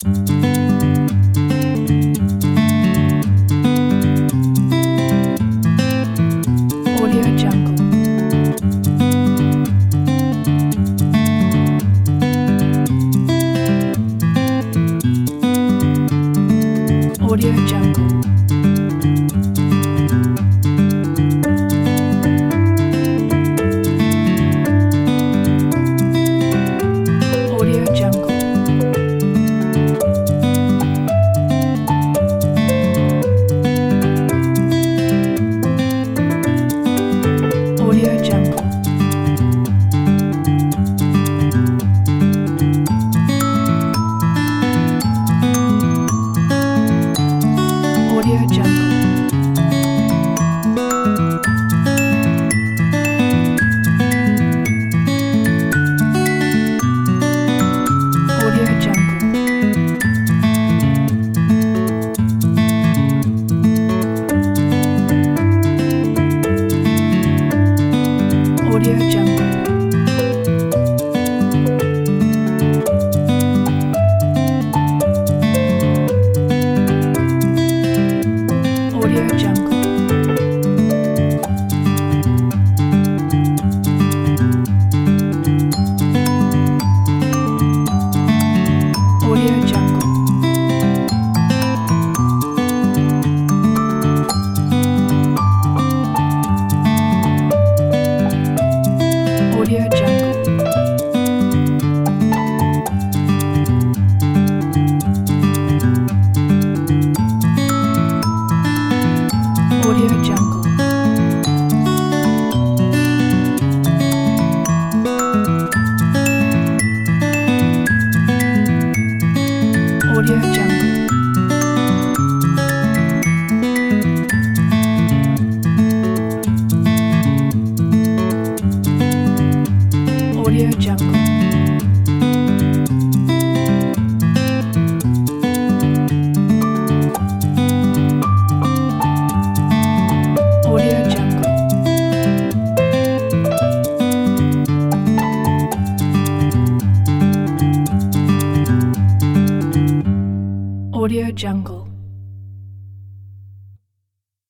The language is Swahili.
Audio Jungle. Audio Jungle. Audio Jungle. Audio Jungle. Audio Jungle. Audio Jungle. Audio Jungle. Audio Jungle. Audio Jungle. Audio Jungle. Audio Jungle. Audio Jungle. Audio Jungle. Audio Jungle. Audio Jungle.